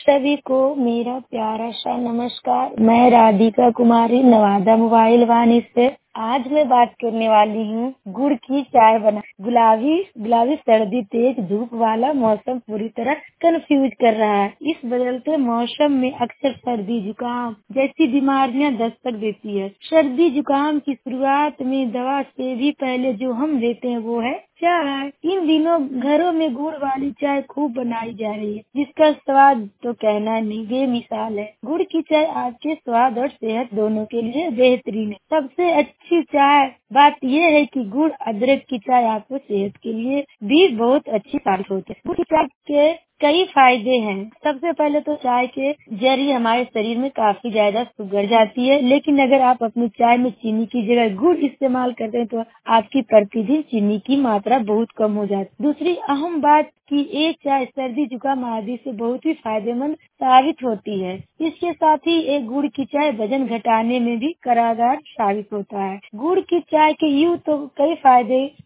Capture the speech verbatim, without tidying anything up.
सभी को मेरा प्यारा सा नमस्कार। मैं राधिका कुमारी नवादा मोबाइल वाणी से आज मैं बात करने वाली हूँ गुड़ की चाय बना। गुलाबी गुलाबी सर्दी तेज धूप वाला मौसम पूरी तरह कंफ्यूज कर रहा है। इस बदलते मौसम में अक्सर सर्दी जुकाम जैसी बीमारियां दस्तक देती है। सर्दी जुकाम की शुरुआत में दवा से भी पहले जो हम लेते हैं वो है चाय। इन दिनों घरों में गुड़ वाली चाय खूब बनाई जा रही है, जिसका स्वाद तो कहना नहीं बेमिसाल है। गुड़ की चाय आपके स्वाद और सेहत दोनों के लिए बेहतरीन है। सबसे अच्छी चाय बात यह है कि गुड़ अदरक की चाय आपको सेहत के लिए भी बहुत अच्छी साबित होती है। गुड़ की चाय के कई फायदे हैं। सबसे पहले तो चाय के जरिए हमारे शरीर में काफी ज्यादा शुगर जाती है, लेकिन अगर आप अपनी चाय में चीनी की जगह गुड़ इस्तेमाल करते हैं तो आपकी प्रतिदिन चीनी की मात्रा बहुत कम हो जाती है। दूसरी अहम बात कि एक चाय सर्दी जुकाम आदि से बहुत ही फायदेमंद साबित होती है। इसके साथ ही एक गुड़ की चाय वजन घटाने में भी कारगर साबित होता है। गुड़ की चाय के यूँ तो कई फायदे